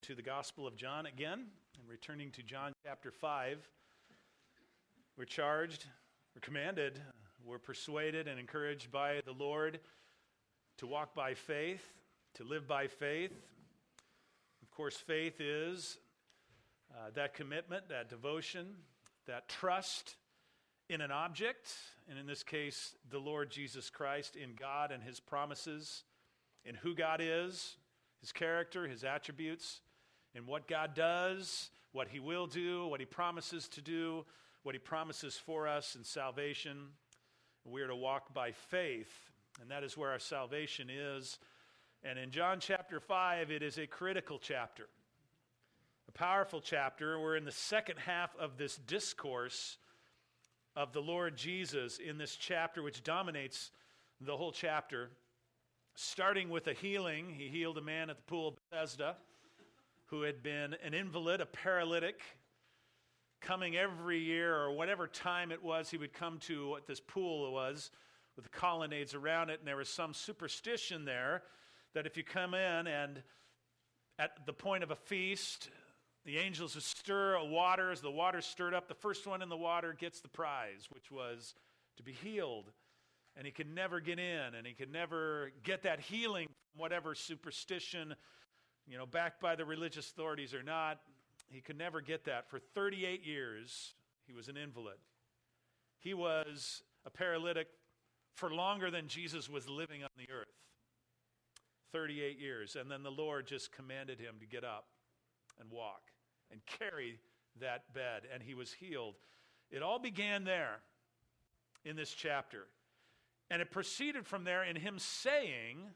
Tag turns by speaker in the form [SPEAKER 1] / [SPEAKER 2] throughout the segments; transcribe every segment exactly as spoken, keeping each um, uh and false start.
[SPEAKER 1] To the Gospel of John again, and returning to John chapter five, we're charged, we're commanded, we're persuaded and encouraged by the Lord to walk by faith, to live by faith. Of course, faith is uh, that commitment, that devotion, that trust in an object, and in this case, the Lord Jesus Christ, in God and His promises, in who God is, His character, His attributes, in what God does, what He will do, what He promises to do, what He promises for us in salvation. We are to walk by faith, and that is where our salvation is. And in John chapter five, it is a critical chapter, a powerful chapter. We're in the second half of this discourse of the Lord Jesus in this chapter, which dominates the whole chapter, starting with a healing. He healed a man at the pool of Bethesda who had been an invalid, a paralytic, coming every year or whatever time it was he would come to what this pool was with the colonnades around it, and there was some superstition there that if you come in and at the point of a feast, the angels would stir a water. As the water stirred up, the first one in the water gets the prize, which was to be healed. And he could never get in, and he could never get that healing from whatever superstition, you know, backed by the religious authorities or not. He could never get that. For thirty-eight years, he was an invalid. He was a paralytic for longer than Jesus was living on the earth. thirty-eight years. And then the Lord just commanded him to get up and walk and carry that bed, and he was healed. It all began there in this chapter. And it proceeded from there in him saying,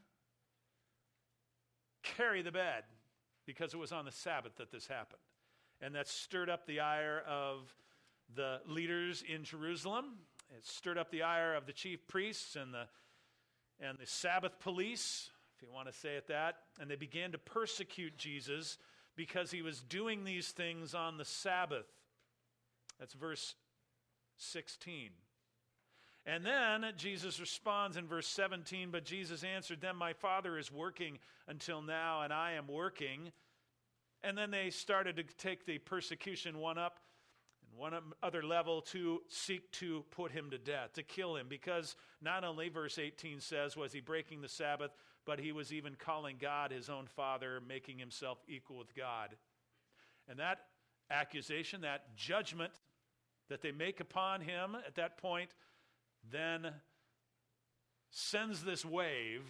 [SPEAKER 1] carry the bed, because it was on the Sabbath that this happened. And that stirred up the ire of the leaders in Jerusalem. It stirred up the ire of the chief priests and the and the Sabbath police, if you want to say it that. And they began to persecute Jesus because he was doing these things on the Sabbath. That's verse sixteen. And then Jesus responds in verse seventeen, but Jesus answered them, my Father is working until now, and I am working. And then they started to take the persecution one up and one other level to seek to put him to death, to kill him, because not only, verse eighteen says, was he breaking the Sabbath, but he was even calling God his own Father, making himself equal with God. And that accusation, that judgment that they make upon him at that point, then sends this wave,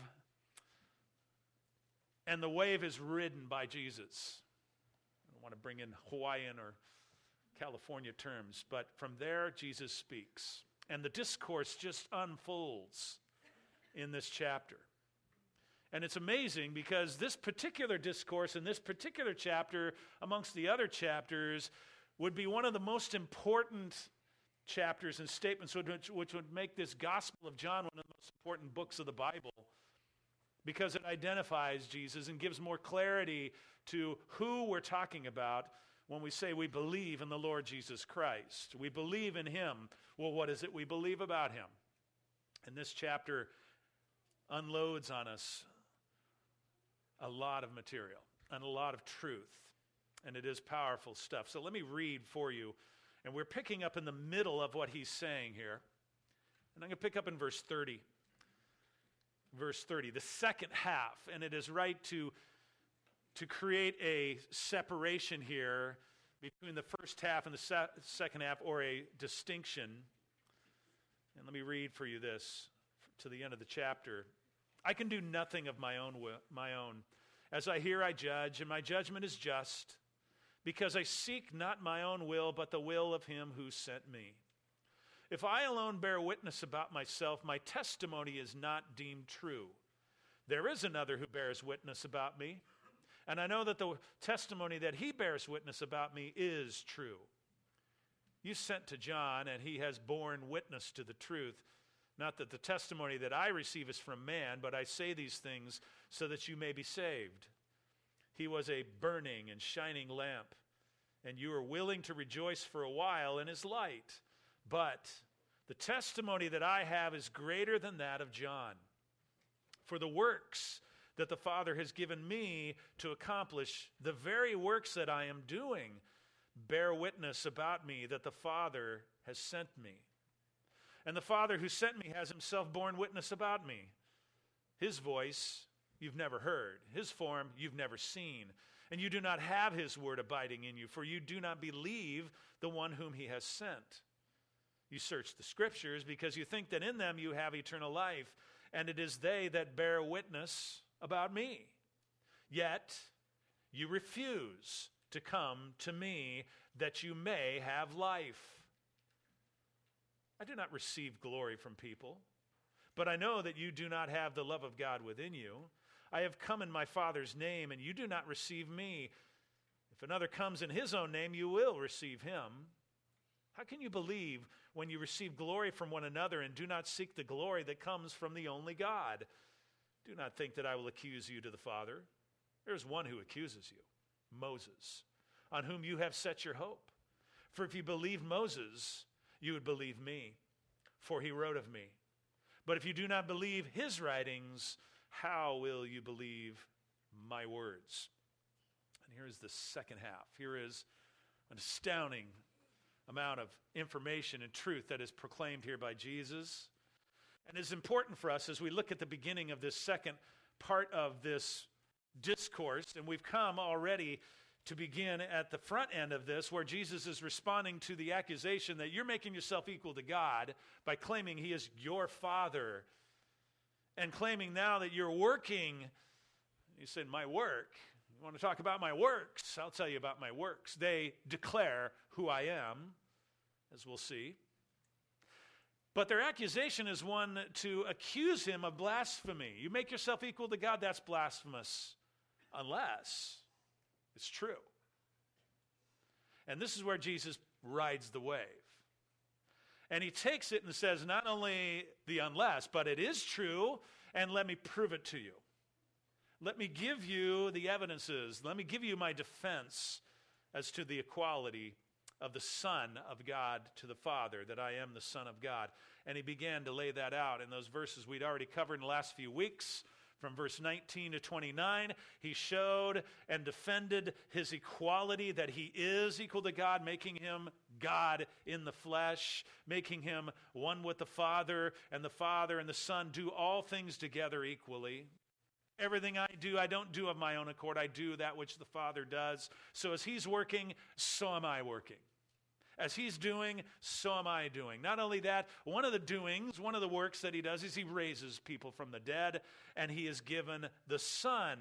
[SPEAKER 1] and the wave is ridden by Jesus. I don't want to bring in Hawaiian or California terms, but from there Jesus speaks, and the discourse just unfolds in this chapter. And it's amazing because this particular discourse in this particular chapter, amongst the other chapters, would be one of the most important chapters and statements which, which would make this Gospel of John one of the most important books of the Bible, because it identifies Jesus and gives more clarity to who we're talking about when we say we believe in the Lord Jesus Christ. We believe in him. Well, what is it we believe about him? And this chapter unloads on us a lot of material and a lot of truth, and it is powerful stuff. So let me read for you. And we're picking up in the middle of what he's saying here. And I'm going to pick up in verse thirty. Verse thirty, the second half. And it is right to, to create a separation here between the first half and the se- second half, or a distinction. And let me read for you this to the end of the chapter. I can do nothing of my own will, my own. As I hear, I judge, and my judgment is just, because I seek not my own will, but the will of him who sent me. If I alone bear witness about myself, my testimony is not deemed true. There is another who bears witness about me, and I know that the testimony that he bears witness about me is true. You sent to John, and he has borne witness to the truth. Not that the testimony that I receive is from man, but I say these things so that you may be saved. He was a burning and shining lamp, and you are willing to rejoice for a while in his light. But the testimony that I have is greater than that of John. For the works that the Father has given me to accomplish the very works that I am doing bear witness about me that the Father has sent me. And the Father who sent me has himself borne witness about me. His voice you've never heard. His form you've never seen. And you do not have his word abiding in you, for you do not believe the one whom he has sent. You search the Scriptures because you think that in them you have eternal life, and it is they that bear witness about me. Yet you refuse to come to me that you may have life. I do not receive glory from people, but I know that you do not have the love of God within you. I have come in my Father's name, and you do not receive me. If another comes in his own name, you will receive him. How can you believe when you receive glory from one another and do not seek the glory that comes from the only God? Do not think that I will accuse you to the Father. There is one who accuses you, Moses, on whom you have set your hope. For if you believed Moses, you would believe me, for he wrote of me. But if you do not believe his writings, how will you believe my words? And here is the second half. Here is an astounding amount of information and truth that is proclaimed here by Jesus. And it's important for us as we look at the beginning of this second part of this discourse, and we've come already to begin at the front end of this, where Jesus is responding to the accusation that you're making yourself equal to God by claiming he is your Father, and claiming now that you're working. He said, my work. You want to talk about my works? I'll tell you about my works. They declare who I am, as we'll see. But their accusation is one to accuse him of blasphemy. You make yourself equal to God, that's blasphemous, unless it's true. And this is where Jesus rides the wave. And he takes it and says, not only the unless, but it is true, and let me prove it to you. Let me give you the evidences. Let me give you my defense as to the equality of the Son of God to the Father, that I am the Son of God. And he began to lay that out in those verses we'd already covered in the last few weeks. From verse nineteen to twenty-nine, he showed and defended his equality, that he is equal to God, making him God in the flesh, making him one with the Father, and the Father and the Son do all things together equally. Everything I do, I don't do of my own accord. I do that which the Father does. So as he's working, so am I working. As he's doing, so am I doing. Not only that, one of the doings, one of the works that he does is he raises people from the dead, and he has given the Son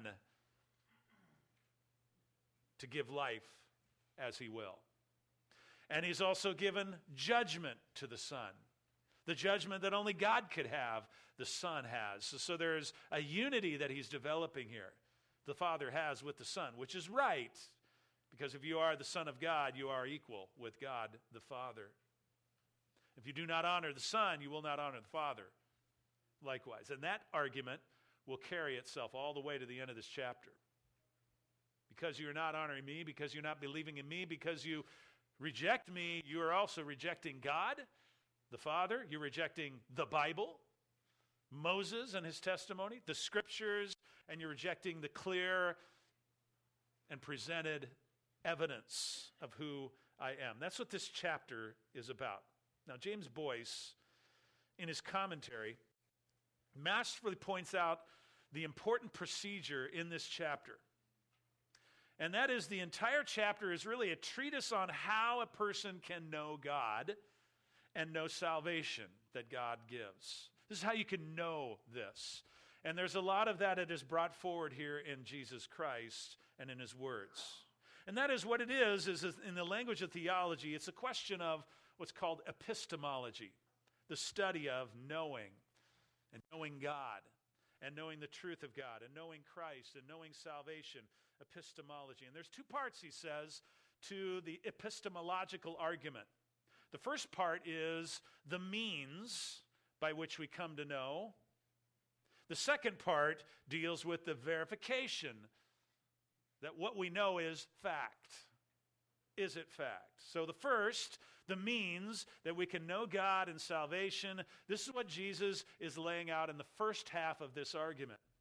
[SPEAKER 1] to give life as he will. And he's also given judgment to the Son. The judgment that only God could have, the Son has. So, so there's a unity that he's developing here. The Father has with the Son, which is right. Because if you are the Son of God, you are equal with God the Father. If you do not honor the Son, you will not honor the Father likewise. And that argument will carry itself all the way to the end of this chapter. Because you're not honoring me, because you're not believing in me, because you reject me, you are also rejecting God, the Father. You're rejecting the Bible, Moses and his testimony, the Scriptures, and you're rejecting the clear and presented evidence of who I am. That's what this chapter is about. Now, James Boyce, in his commentary, masterfully points out the important procedure in this chapter. And that is, the entire chapter is really a treatise on how a person can know God and know salvation that God gives. This is how you can know this. And there's a lot of that that is brought forward here in Jesus Christ and in his words. And that is what it is, is in the language of theology, it's a question of what's called epistemology, the study of knowing, and knowing God, and knowing the truth of God, and knowing Christ, and knowing salvation, epistemology. And there's two parts, he says, to the epistemological argument. The first part is the means by which we come to know. The second part deals with the verification that what we know is fact. Is it fact? So the first, the means that we can know God and salvation, this is what Jesus is laying out in the first half of this argument.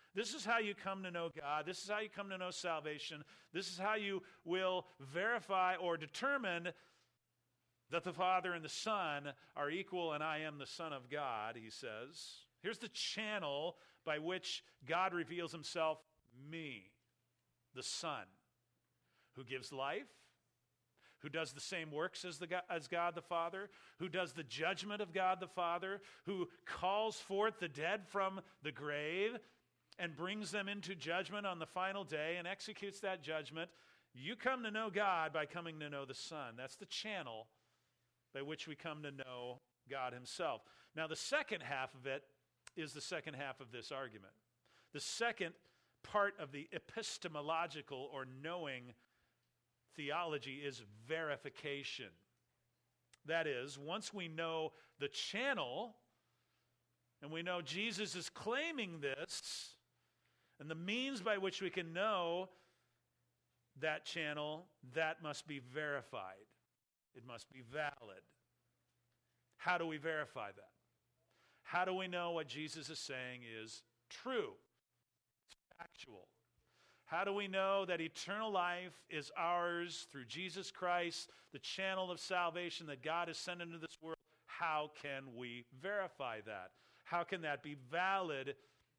[SPEAKER 1] This is how you come to know God. This is how you come to know salvation. This is how you will verify or determine that the Father and the Son are equal and I am the Son of God, he says. Here's the channel by which God reveals himself, me, the Son, who gives life, who does the same works as, the God, as God the Father, who does the judgment of God the Father, who calls forth the dead from the grave and brings them into judgment on the final day and executes that judgment. You come to know God by coming to know the Son. That's the channel by which we come to know God himself. Now, the second half of it is the second half of this argument. The second part of the epistemological or knowing theology is verification. That is, once we know the channel, and we know Jesus is claiming this, and the means by which we can know that channel, that must be verified. It must be valid. How do we verify that? How do we know what Jesus is saying is true? It's factual. How do we know that eternal life is ours through Jesus Christ, the channel of salvation that God has sent into this world? How can we verify that? How can that be valid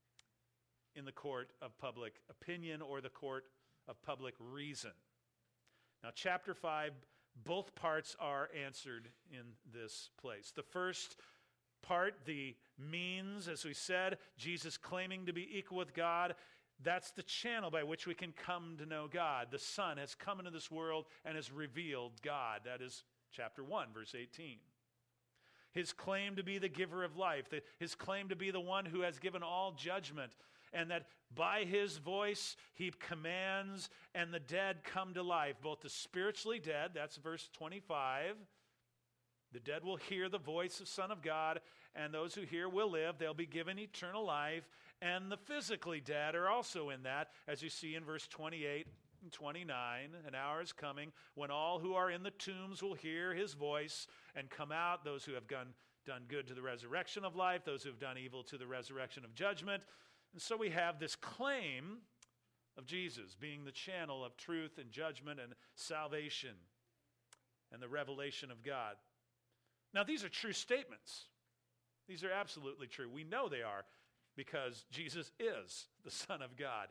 [SPEAKER 1] in the court of public opinion or the court of public reason? Now, chapter five, both parts are answered in this place. The first part, the means, as we said, Jesus claiming to be equal with God, that's the channel by which we can come to know God. The Son has come into this world and has revealed God. That is chapter one, verse eighteen. His claim to be the giver of life, the, his claim to be the one who has given all judgment, and that by his voice he commands and the dead come to life, both the spiritually dead, that's verse twenty-five. The dead will hear the voice of Son of God, and those who hear will live. They'll be given eternal life. And the physically dead are also in that, as you see in verse twenty-eight and twenty-nine. An hour is coming when all who are in the tombs will hear his voice and come out, those who have done, done good to the resurrection of life, those who have done evil to the resurrection of judgment. And so we have this claim of Jesus being the channel of truth and judgment and salvation and the revelation of God. Now, these are true statements. These are absolutely true. We know they are because Jesus is the Son of God.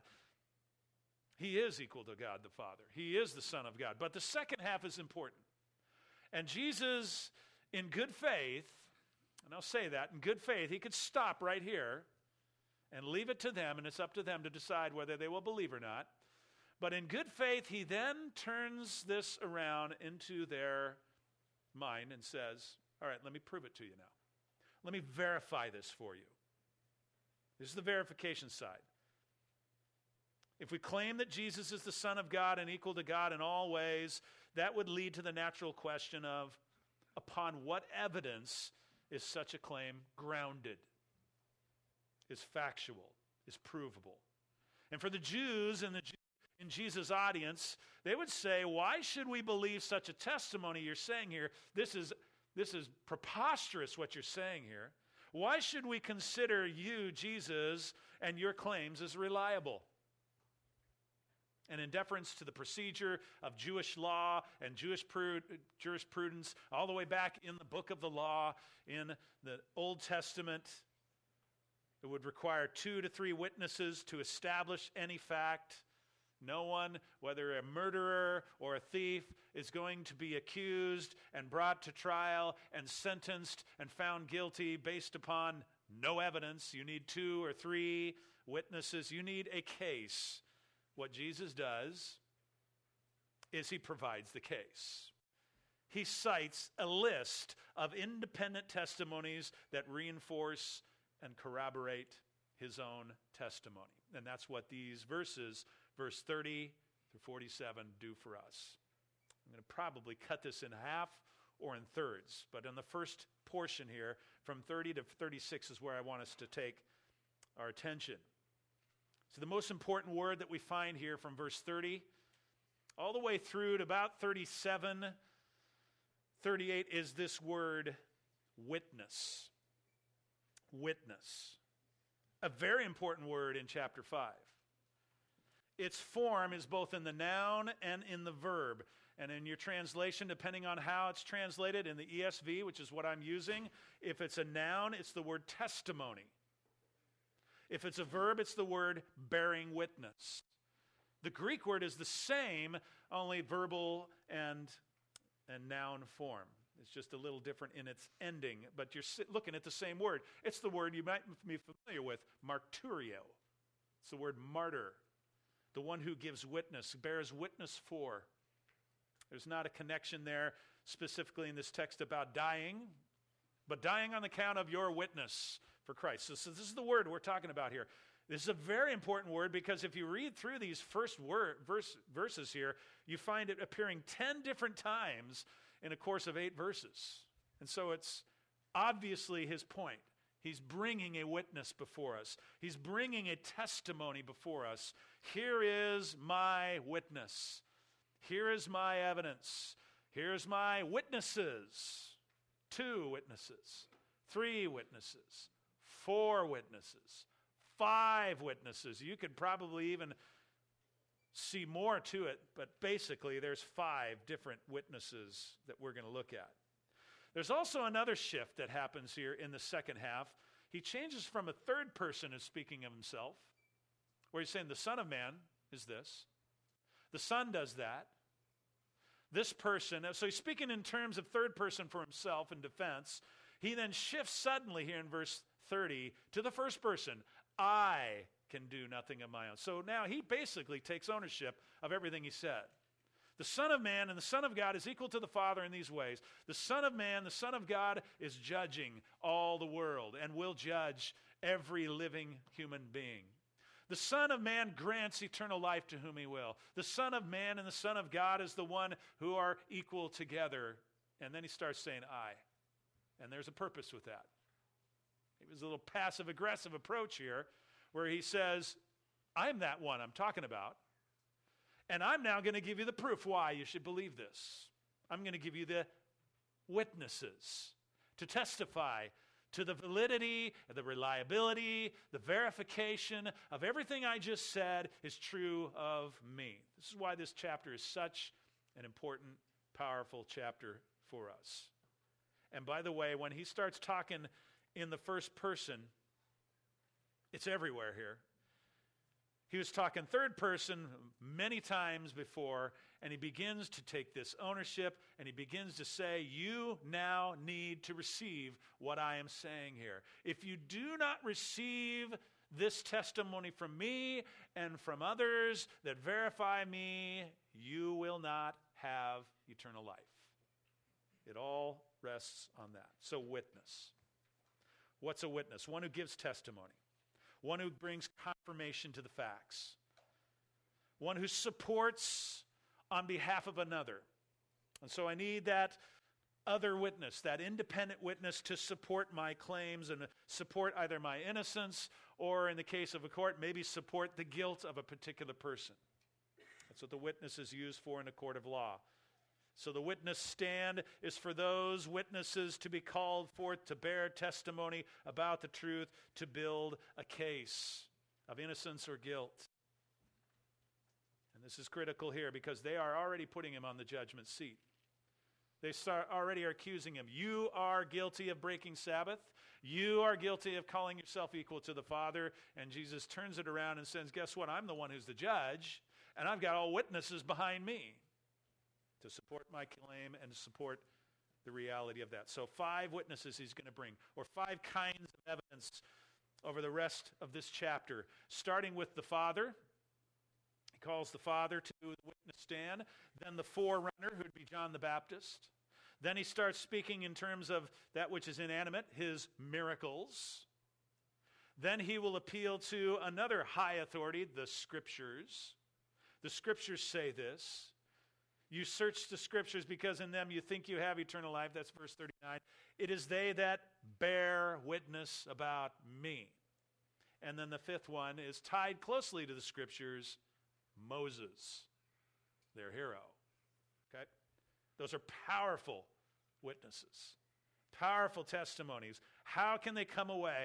[SPEAKER 1] He is equal to God the Father. He is the Son of God. But the second half is important. And Jesus, in good faith, and I'll say that, in good faith, he could stop right here and leave it to them, and it's up to them to decide whether they will believe or not. But in good faith, he then turns this around into their mind and says, all right, let me prove it to you now. Let me verify this for you. This is the verification side. If we claim that Jesus is the Son of God and equal to God in all ways, that would lead to the natural question of, upon what evidence is such a claim grounded, is factual, is provable? And for the Jews in the in Jesus' audience, they would say, why should we believe such a testimony you're saying here? This is This is preposterous what you're saying here. Why should we consider you, Jesus, and your claims as reliable? And in deference to the procedure of Jewish law and Jewish jurisprudence, all the way back in the book of the law, in the Old Testament, it would require two to three witnesses to establish any fact. No one, whether a murderer or a thief, is going to be accused and brought to trial and sentenced and found guilty based upon no evidence. You need two or three witnesses. You need a case. What Jesus does is he provides the case. He cites a list of independent testimonies that reinforce and corroborate his own testimony. And that's what these verses, verse thirty through forty-seven, do for us. I'm going to probably cut this in half or in thirds, but in the first portion here, from thirty to thirty-six is where I want us to take our attention. So the most important word that we find here from verse thirty all the way through to about thirty-seven, thirty-eight is this word witness. Witness. a very important word in chapter five. Its form is both in the noun and in the verb. And in your translation, depending on how it's translated, in the E S V, which is what I'm using, if it's a noun, it's the word testimony. If it's a verb, it's the word bearing witness. The Greek word is the same, only verbal and, and noun form. It's just a little different in its ending, but you're looking at the same word. It's the word you might be familiar with, marturio. It's the word martyr, the one who gives witness, bears witness for. There's not a connection there specifically in this text about dying, but dying on the count of your witness for Christ. So, so this is the word we're talking about here. This is a very important word because if you read through these first word, verse, verses here, you find it appearing ten different times in a course of eight verses. And so it's obviously his point. He's bringing a witness before us. He's bringing a testimony before us. Here is my witness. Here is my evidence. Here's my witnesses. Two witnesses. Three witnesses. Four witnesses. Five witnesses. You could probably even see more to it, but basically there's five different witnesses that we're going to look at. There's also another shift that happens here in the second half. He changes from a third person as speaking of himself, where he's saying the Son of Man is this. The Son does that. This person, so he's speaking in terms of third person for himself in defense. He then shifts suddenly here in verse thirty to the first person. I can do nothing of my own. So now he basically takes ownership of everything he said. The Son of Man and the Son of God is equal to the Father in these ways. The Son of Man, the Son of God, is judging all the world and will judge every living human being. The Son of Man grants eternal life to whom he will. The Son of Man and the Son of God is the one who are equal together. And then he starts saying, I. And there's a purpose with that. It was a little passive-aggressive approach here where he says, I'm that one I'm talking about. And I'm now going to give you the proof why you should believe this. I'm going to give you the witnesses to testify to the validity, the reliability, the verification of everything I just said is true of me. This is why this chapter is such an important, powerful chapter for us. And by the way, when he starts talking in the first person, it's everywhere here. He was talking third person many times before, and he begins to take this ownership, and he begins to say, you now need to receive what I am saying here. If you do not receive this testimony from me and from others that verify me, you will not have eternal life. It all rests on that. So witness. What's a witness? One who gives testimony. One who brings confirmation to the facts. One who supports on behalf of another. And so I need that other witness, that independent witness to support my claims and support either my innocence or, in the case of a court, maybe support the guilt of a particular person. That's what the witness is used for in a court of law. So the witness stand is for those witnesses to be called forth to bear testimony about the truth, to build a case of innocence or guilt. And this is critical here because they are already putting him on the judgment seat. They start already are accusing him. You are guilty of breaking Sabbath. You are guilty of calling yourself equal to the Father. And Jesus turns it around and says, guess what? I'm the one who's the judge, and I've got all witnesses behind me to support my claim and to support the reality of that. So five witnesses he's going to bring, or five kinds of evidence over the rest of this chapter, starting with the Father. He calls the Father to the witness stand. Then the forerunner, who would be John the Baptist. Then he starts speaking in terms of that which is inanimate, his miracles. Then he will appeal to another high authority, the Scriptures. The Scriptures say this. You search the Scriptures because in them you think you have eternal life. That's verse thirty-nine. It is they that bear witness about me. And then the fifth one is tied closely to the Scriptures, Moses, their hero. Okay? Those are powerful witnesses, powerful testimonies. How can they come away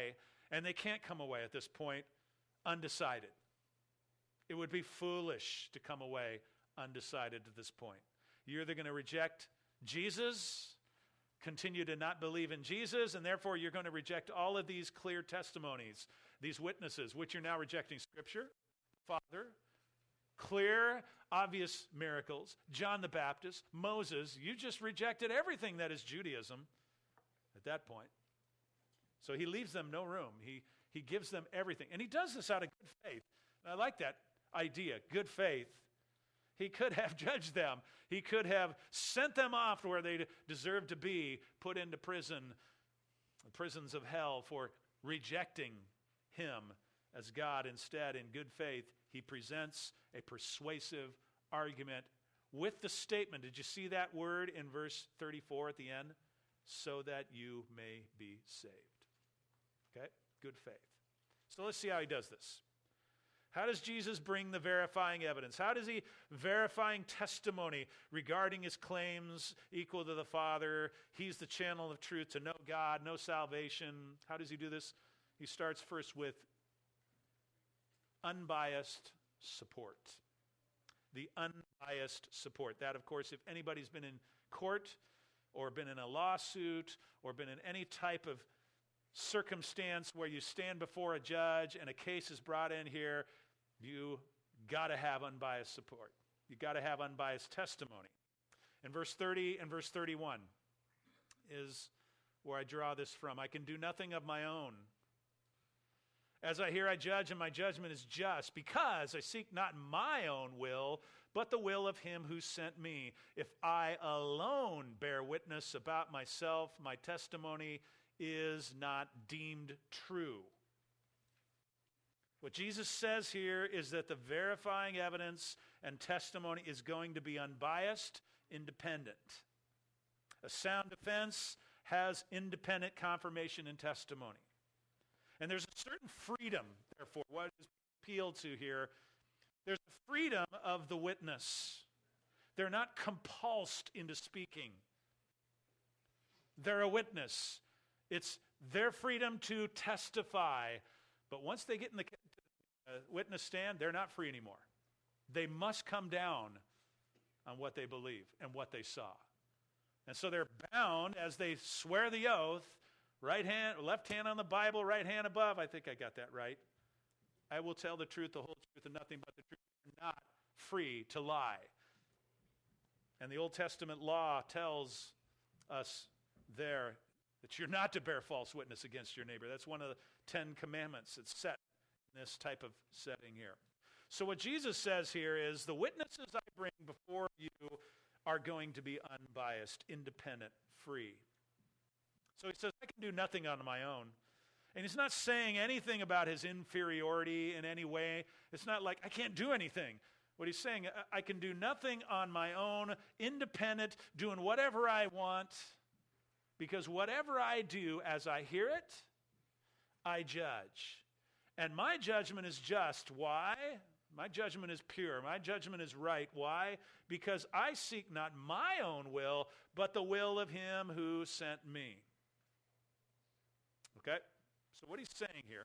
[SPEAKER 1] And they can't come away at this point undecided. It would be foolish to come away undecided at this point. You're either going to reject Jesus, continue to not believe in Jesus, and therefore you're going to reject all of these clear testimonies, these witnesses, which you're now rejecting Scripture, Father, clear, obvious miracles, John the Baptist, Moses. You just rejected everything that is Judaism at that point. So he leaves them no room. He, he gives them everything. And he does this out of good faith. And I like that idea, good faith. He could have judged them. He could have sent them off to where they deserved to be, put into prison, the prisons of hell for rejecting him as God. Instead, in good faith, he presents a persuasive argument with the statement. Did you see that word in verse thirty-four at the end? So that you may be saved. Okay? Good faith. So let's see how he does this. How does Jesus bring the verifying evidence? How does he verifying testimony regarding his claims equal to the Father? He's the channel of truth to know God, know salvation. How does he do this? He starts first with unbiased support. The unbiased support. That, of course, if anybody's been in court or been in a lawsuit or been in any type of circumstance where you stand before a judge and a case is brought in here, you got to have unbiased support. You got to have unbiased testimony. In verse thirty and verse thirty-one is where I draw this from. I can do nothing of my own. As I hear, I judge, and my judgment is just, because I seek not my own will, but the will of him who sent me. If I alone bear witness about myself, my testimony is not deemed true. What Jesus says here is that the verifying evidence and testimony is going to be unbiased, independent. A sound defense has independent confirmation and testimony. And there's a certain freedom, therefore, what is appealed to here. There's a freedom of the witness. They're not compulsed into speaking. They're a witness. It's their freedom to testify. But once they get in the uh, witness stand, they're not free anymore. They must come down on what they believe and what they saw. And so they're bound as they swear the oath, right hand, left hand on the Bible, right hand above. I think I got that right. I will tell the truth, the whole truth, and nothing but the truth. They're not free to lie. And the Old Testament law tells us there that you're not to bear false witness against your neighbor. That's one of the Ten Commandments. It's set in this type of setting here. So what Jesus says here is the witnesses I bring before you are going to be unbiased, independent, free. So he says, I can do nothing on my own. And he's not saying anything about his inferiority in any way. It's not like, I can't do anything. What he's saying, I can do nothing on my own, independent, doing whatever I want, because whatever I do as I hear it, I judge. And my judgment is just. Why? My judgment is pure. My judgment is right. Why? Because I seek not my own will, but the will of him who sent me. Okay? So what he's saying here,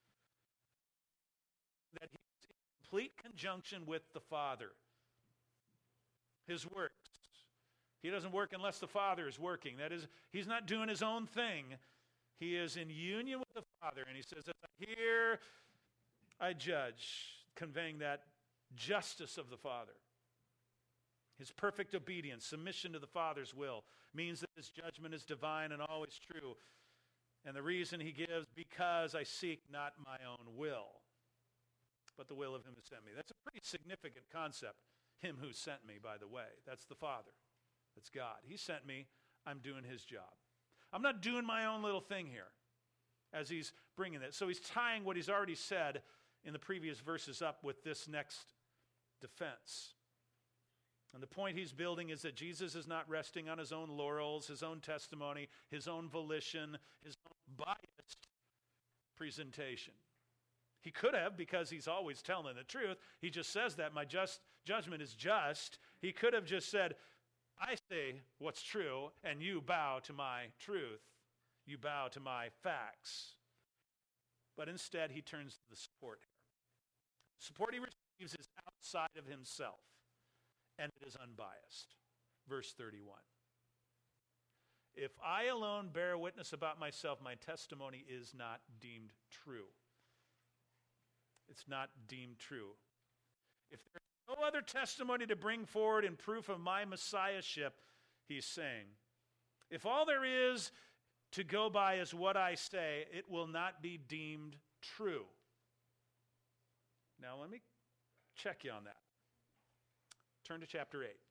[SPEAKER 1] that he's in complete conjunction with the Father. His works. He doesn't work unless the Father is working. That is, he's not doing his own thing. He is in union with the Father. And he says, as I hear, I judge, conveying that justice of the Father. His perfect obedience, submission to the Father's will, means that his judgment is divine and always true. And the reason he gives, because I seek not my own will, but the will of him who sent me. That's a pretty significant concept. Him who sent me, by the way. That's the Father. That's God. He sent me. I'm doing his job. I'm not doing my own little thing here as he's bringing it. So he's tying what he's already said in the previous verses up with this next defense. And the point he's building is that Jesus is not resting on his own laurels, his own testimony, his own volition, his own biased presentation. He could have, because he's always telling the truth. He just says that my just judgment is just. He could have just said, I say what's true, and you bow to my truth. You bow to my facts. but instead he turns to the support here. Support he receives is outside of himself, and it is unbiased. Verse thirty-one. If I alone bear witness about myself, my testimony is not deemed true. It's not deemed true. If there's no other testimony to bring forward in proof of my messiahship, he's saying, if all there is to go by is what I say, it will not be deemed true. Now let me check you on that. Turn to chapter eight.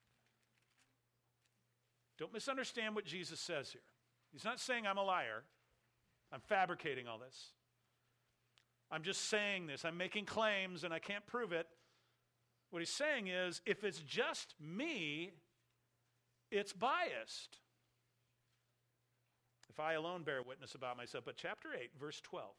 [SPEAKER 1] Don't misunderstand what Jesus says here. He's not saying I'm a liar. I'm fabricating all this. I'm just saying this. I'm making claims and I can't prove it. What he's saying is, if it's just me, it's biased. If I alone bear witness about myself. But chapter eight, verse twelve.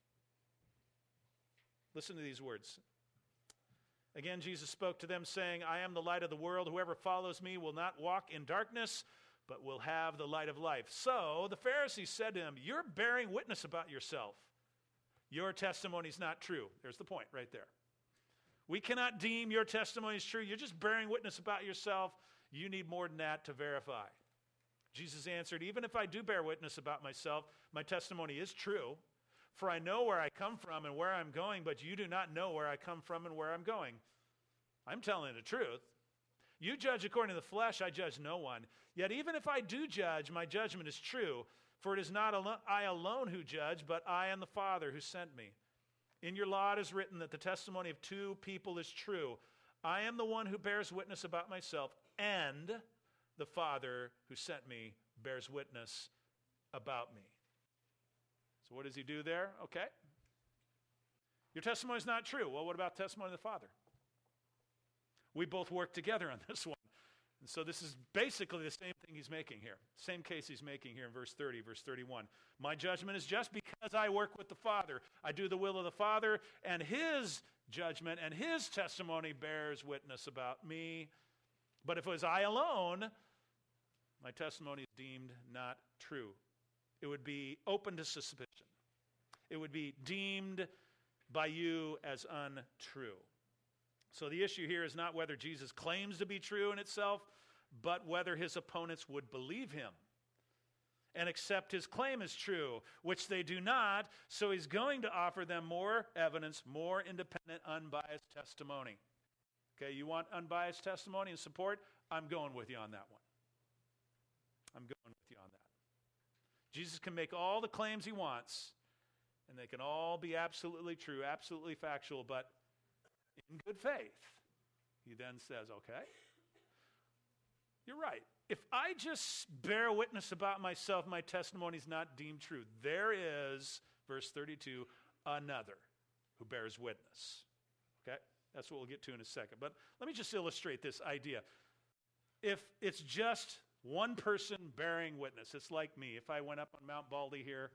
[SPEAKER 1] Listen to these words. Again, Jesus spoke to them, saying, I am the light of the world. Whoever follows me will not walk in darkness, but will have the light of life. So the Pharisees said to him, you're bearing witness about yourself. Your testimony is not true. There's the point right there. We cannot deem your testimony as true. You're just bearing witness about yourself. You need more than that to verify. Jesus answered, even if I do bear witness about myself, my testimony is true. For I know where I come from and where I'm going, but you do not know where I come from and where I'm going. I'm telling the truth. You judge according to the flesh, I judge no one. Yet even if I do judge, my judgment is true. For it is not alo- I alone who judge, but I and the Father who sent me. In your law it is written that the testimony of two people is true. I am the one who bears witness about myself, and the Father who sent me bears witness about me. So what does he do there? Okay. Your testimony is not true. Well, what about testimony of the Father? We both work together on this one. And so this is basically the same thing he's making here. Same case he's making here in verse thirty, verse thirty-one. My judgment is just because I work with the Father. I do the will of the Father, and his judgment and his testimony bears witness about me. But if it was I alone, my testimony is deemed not true. It would be open to suspicion. It would be deemed by you as untrue. So the issue here is not whether Jesus claims to be true in itself, but whether his opponents would believe him and accept his claim as true, which they do not. So he's going to offer them more evidence, more independent, unbiased testimony. Okay, you want unbiased testimony and support? I'm going with you on that one. I'm going with you on that. Jesus can make all the claims he wants, and they can all be absolutely true, absolutely factual, but in good faith, he then says, okay, you're right. If I just bear witness about myself, my testimony is not deemed true. There is, verse thirty-two, another who bears witness. Okay? That's what we'll get to in a second. But let me just illustrate this idea. If it's just one person bearing witness, it's like me. If I went up on Mount Baldy here,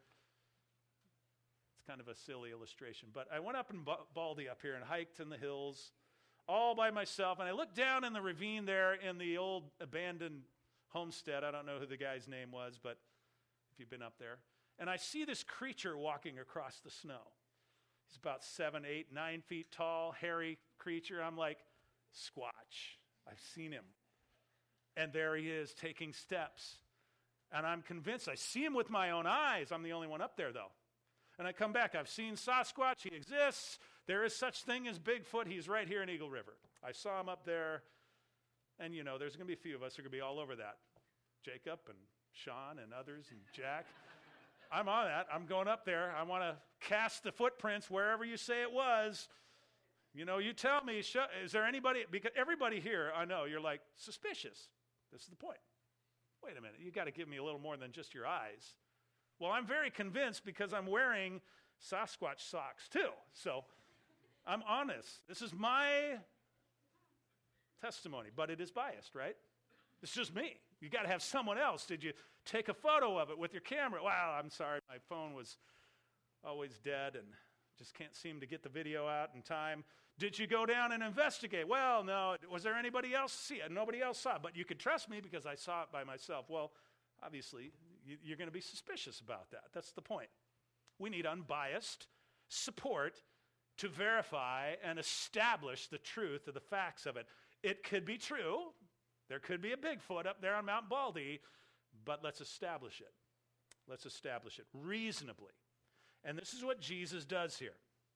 [SPEAKER 1] it's kind of a silly illustration, but I went up in Baldy up here and hiked in the hills all by myself, and I looked down in the ravine there in the old abandoned homestead. I don't know who the guy's name was, but if you've been up there, and I see this creature walking across the snow. He's about seven, eight, nine feet tall, hairy creature. I'm like, Squatch. I've seen him. And there he is taking steps. And I'm convinced, I see him with my own eyes. I'm the only one up there, though. And I come back, I've seen Sasquatch, he exists. There is such thing as Bigfoot, he's right here in Eagle River. I saw him up there, and you know, there's going to be a few of us who are going to be all over that. Jacob and Sean and others and Jack. I'm on that. I'm going up there. I want to cast the footprints wherever you say it was. You know, you tell me, is there anybody, because everybody here, I know, you're like, suspicious. This is the point. Wait a minute, you got to give me a little more than just your eyes. Well, I'm very convinced because I'm wearing Sasquatch socks too. So I'm honest. This is my testimony, but it is biased, right? It's just me. You got to have someone else. Did you take a photo of it with your camera? Wow, I'm sorry, my phone was always dead and just can't seem to get the video out in time. Did you go down and investigate? Well, no. Was there anybody else see it? Nobody else saw it, but you could trust me because I saw it by myself. Well, obviously, you're going to be suspicious about that. That's the point. We need unbiased support to verify and establish the truth of the facts of it. It could be true. There could be a Bigfoot up there on Mount Baldy, but let's establish it. Let's establish it reasonably. And this is what Jesus does here.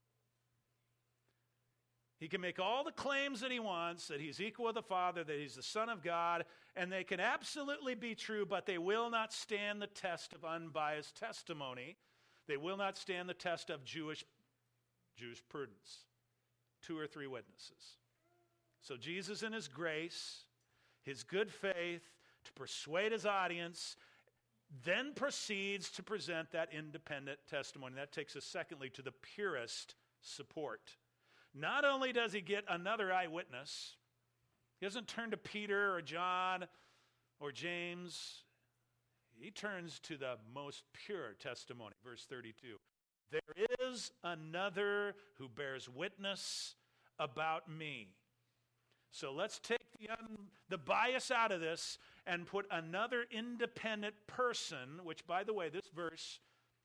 [SPEAKER 1] He can make all the claims that he wants, that he's equal with the Father, that he's the Son of God, and they can absolutely be true, but they will not stand the test of unbiased testimony. They will not stand the test of Jewish, Jewish prudence. Two or three witnesses. So Jesus in his grace, his good faith to persuade his audience, then proceeds to present that independent testimony. That takes us, secondly, to the purest support. Not only does he get another eyewitness, he doesn't turn to Peter or John or James. He turns to the most pure testimony. Verse thirty-two. There is another who bears witness about me. So let's take the, un, the bias out of this and put another independent person, which, by the way, this verse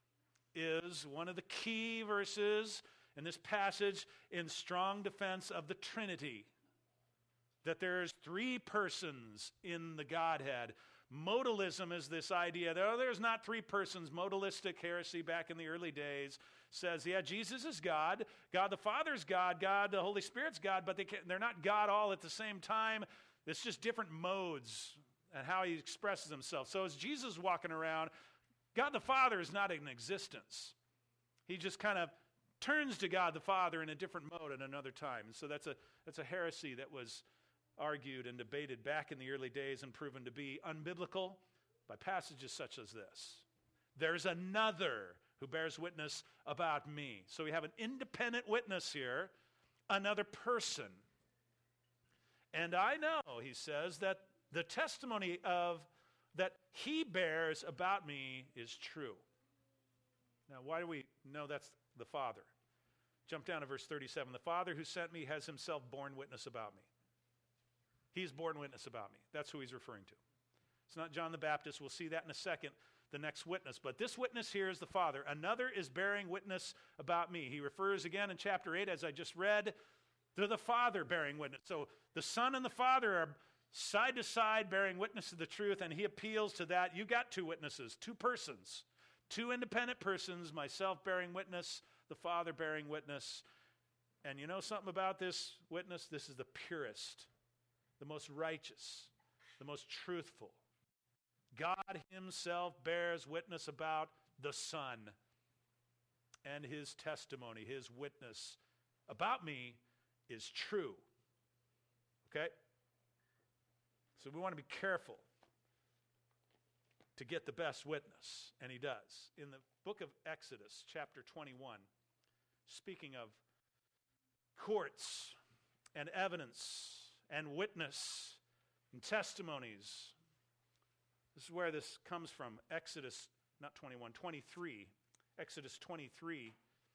[SPEAKER 1] is one of the key verses in this passage in strong defense of the Trinity. That there's three persons in the Godhead. Modalism is this idea that, oh, there's not three persons. Modalistic heresy back in the early days says, yeah, Jesus is God, God the Father is God, God the Holy Spirit's God, but they can't, they're not God all at the same time. It's just different modes and how he expresses himself. So as Jesus is walking around, God the Father is not in existence. He just kind of turns to God the Father in a different mode at another time. And so that's a that's a heresy that was argued and debated back in the early days and proven to be unbiblical by passages such as this. There's another who bears witness about me. So we have an independent witness here, another person. And I know, he says, that the testimony of that he bears about me is true. Now, why do we know that's the Father? Jump down to verse thirty-seven. The Father who sent me has himself borne witness about me. He's borne witness about me. That's who he's referring to. It's not John the Baptist. We'll see that in a second, the next witness. But this witness here is the Father. Another is bearing witness about me. He refers again in chapter eight, as I just read, to the Father bearing witness. So the Son and the Father are side to side bearing witness to the truth, and he appeals to that. You got two witnesses, two persons, two independent persons, myself bearing witness, the Father bearing witness. And you know something about this witness? This is the purest, the most righteous, the most truthful. God himself bears witness about the Son and his testimony, his witness about me is true. Okay? So we want to be careful to get the best witness, and he does. In the book of Exodus, chapter twenty-one, speaking of courts and evidence and witness and testimonies, this is where this comes from. Exodus, not twenty-one, twenty-three. Exodus twenty-three,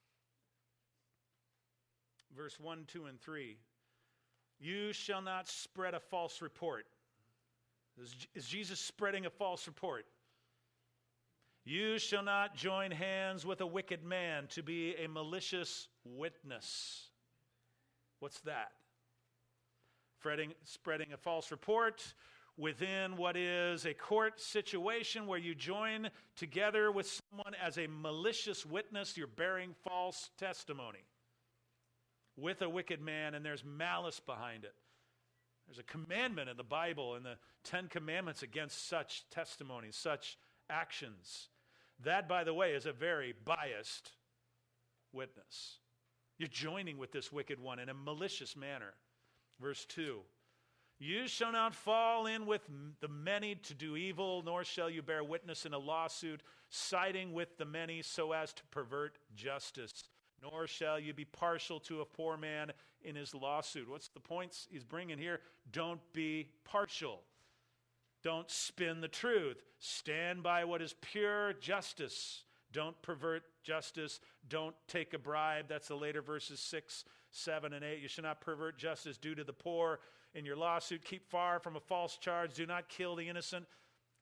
[SPEAKER 1] verse one, two, and three. You shall not spread a false report. Is, is Jesus spreading a false report? You shall not join hands with a wicked man to be a malicious witness. What's that? Spreading, spreading a false report within what is a court situation where you join together with someone as a malicious witness. You're bearing false testimony with a wicked man, and there's malice behind it. There's a commandment in the Bible, in the Ten Commandments, against such testimonies, such actions. That, by the way, is a very biased witness. You're joining with this wicked one in a malicious manner. Verse two, you shall not fall in with the many to do evil, nor shall you bear witness in a lawsuit, siding with the many so as to pervert justice. Nor shall you be partial to a poor man in his lawsuit. What's the points he's bringing here? Don't be partial. Don't spin the truth. Stand by what is pure justice. Don't pervert justice. Don't take a bribe. That's the later verses six, seven, and eight. You shall not pervert justice due to the poor in your lawsuit. Keep far from a false charge. Do not kill the innocent.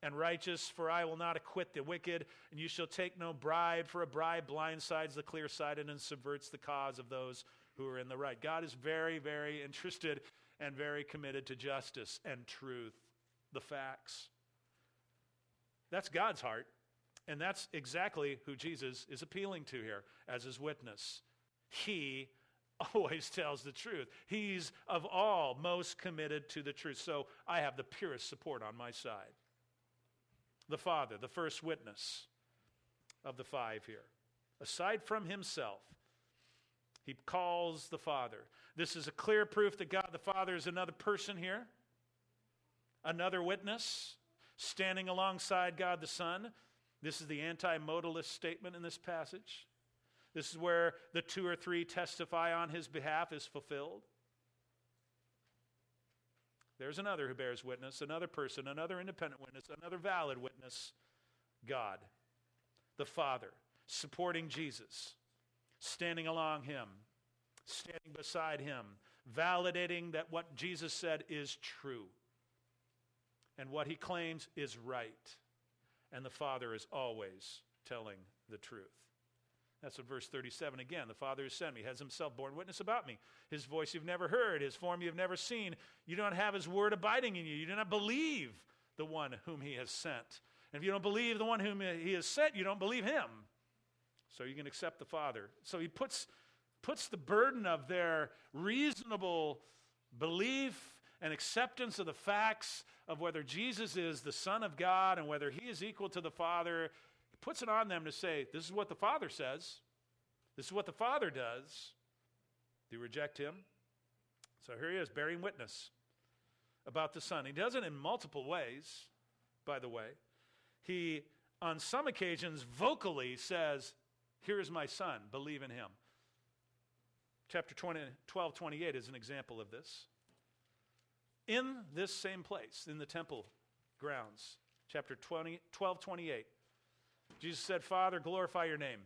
[SPEAKER 1] and righteous, for I will not acquit the wicked, and you shall take no bribe, for a bribe blindsides the clear-sighted and subverts the cause of those who are in the right. God is very, very interested and very committed to justice and truth, the facts. That's God's heart, and that's exactly who Jesus is appealing to here as his witness. He always tells the truth. He's of all most committed to the truth. So I have the purest support on my side. The Father, the first witness of the five here. Aside from himself, he calls the Father. This is a clear proof that God the Father is another person here. Another witness standing alongside God the Son. This is the anti-modalist statement in this passage. This is where the two or three testify on his behalf is fulfilled. There's another who bears witness, another person, another independent witness, another valid witness, God, the Father, supporting Jesus, standing along him, standing beside him, validating that what Jesus said is true and what he claims is right. And the Father is always telling the truth. That's what verse thirty-seven again. The Father who sent me has himself borne witness about me. His voice you've never heard, his form you've never seen. You don't have his word abiding in you. You do not believe the one whom he has sent. And if you don't believe the one whom he has sent, you don't believe him. So you can accept the Father. So he puts, puts the burden of their reasonable belief and acceptance of the facts of whether Jesus is the Son of God and whether he is equal to the Father. He puts it on them to say, this is what the Father says. This is what the Father does. Do you reject him? So here he is bearing witness about the Son. He does it in multiple ways, by the way. He, on some occasions, vocally says, here is my Son, believe in him. Chapter twelve twenty-eight is an example of this. In this same place, in the temple grounds, chapter twelve twenty-eight, Jesus said, Father, glorify your name.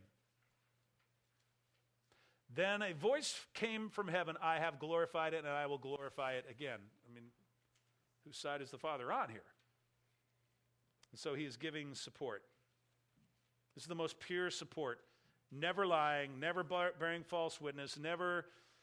[SPEAKER 1] Then a voice came from heaven, I have glorified it and I will glorify it again. I mean, whose side is the Father on here? And so he is giving support. This is the most pure support. Never lying, never bearing false witness, never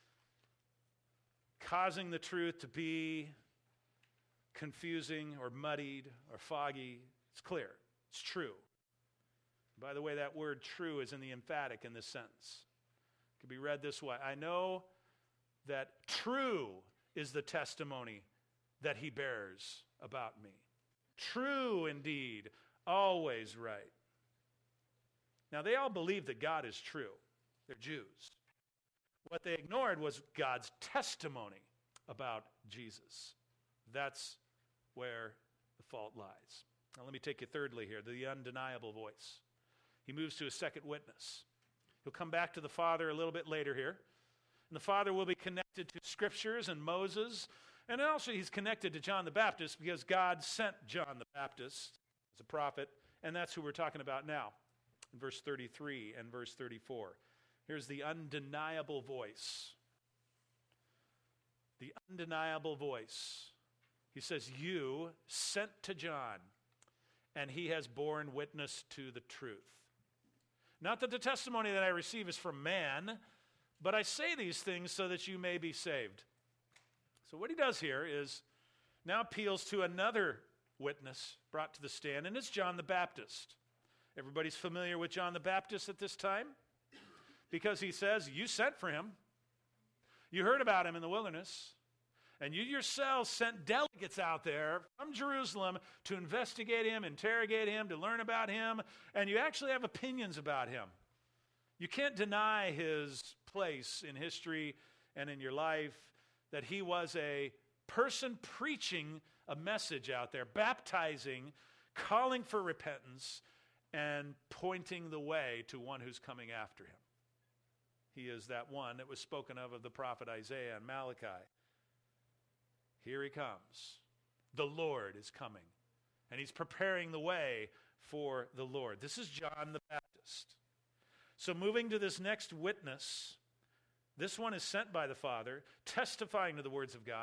[SPEAKER 1] causing the truth to be confusing or muddied or foggy. It's clear. It's true. By the way, that word true is in the emphatic in this sentence. It can be read this way. I know that true is the testimony that he bears about me. True indeed, always right. Now, they all believe that God is true. They're Jews. What they ignored was God's testimony about Jesus. That's where the fault lies. Now, let me take you thirdly here, the undeniable voice. He moves to a second witness. He'll come back to the Father a little bit later here. And the Father will be connected to Scriptures and Moses. And also he's connected to John the Baptist because God sent John the Baptist as a prophet. And that's who we're talking about now in verse thirty-three and verse thirty-four. Here's the undeniable voice. The undeniable voice. He says, you sent to John, and he has borne witness to the truth. Not that the testimony that I receive is from man, but I say these things so that you may be saved. So what he does here is now appeals to another witness brought to the stand, and it's John the Baptist. Everybody's familiar with John the Baptist at this time because he says, you sent for him. You heard about him in the wilderness, and you yourselves sent delegates out there from Jerusalem to investigate him, interrogate him, to learn about him, and you actually have opinions about him. You can't deny his place in history and in your life, that he was a person preaching a message out there, baptizing, calling for repentance, and pointing the way to one who's coming after him. He is that one that was spoken of of the prophet Isaiah and Malachi. Here he comes. The Lord is coming. And he's preparing the way for the Lord. This is John the Baptist. So moving to this next witness, this one is sent by the Father, testifying to the words of God,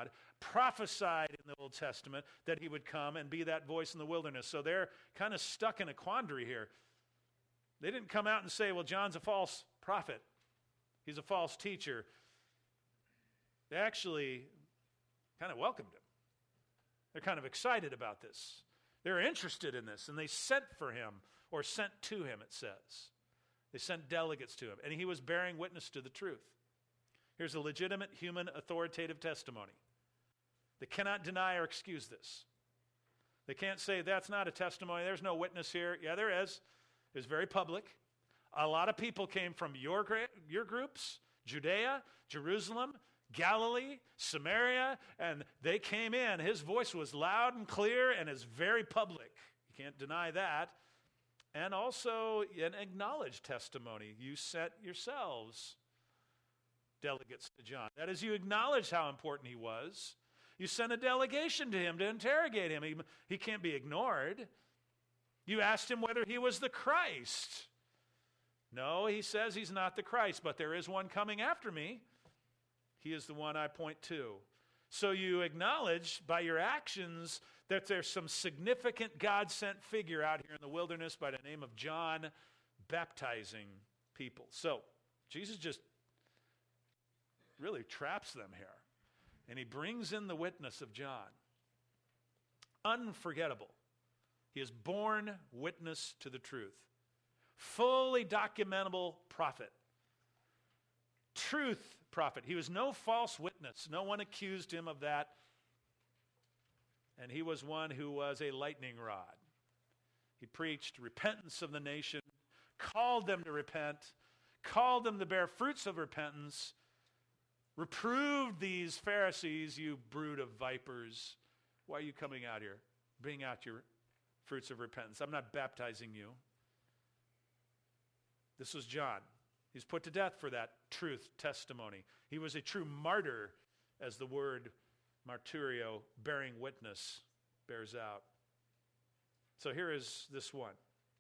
[SPEAKER 1] prophesied in the Old Testament that he would come and be that voice in the wilderness. So they're kind of stuck in a quandary here. They didn't come out and say, well, John's a false prophet. He's a false teacher. They actually kind of welcomed him. They're kind of excited about this. They're interested in this, and they sent for him, or sent to him, it says. They sent delegates to him, and he was bearing witness to the truth. Here's a legitimate human authoritative testimony. They cannot deny or excuse this. They can't say, that's not a testimony, there's no witness here. Yeah, there is. It was very public. A lot of people came from your, your groups, Judea, Jerusalem, Galilee, Samaria, and they came in. His voice was loud and clear and is very public. You can't deny that. And also an acknowledged testimony. You sent yourselves delegates to John. That is, you acknowledged how important he was. You sent a delegation to him to interrogate him. He, he can't be ignored. You asked him whether he was the Christ. No, he says he's not the Christ, but there is one coming after me. He is the one I point to. So you acknowledge by your actions that there's some significant God-sent figure out here in the wilderness by the name of John baptizing people. So Jesus just really traps them here. And he brings in the witness of John. Unforgettable. He is born witness to the truth. Fully documentable prophet. Truth prophet. He was no false witness. No one accused him of that. And he was one who was a lightning rod. He preached repentance of the nation, called them to repent, called them to bear fruits of repentance, reproved these Pharisees, you brood of vipers. Why are you coming out here? Bring out your fruits of repentance. I'm not baptizing you. This was John. He's put to death for that truth testimony. He was a true martyr, as the word martyrio, bearing witness, bears out. So here is this one.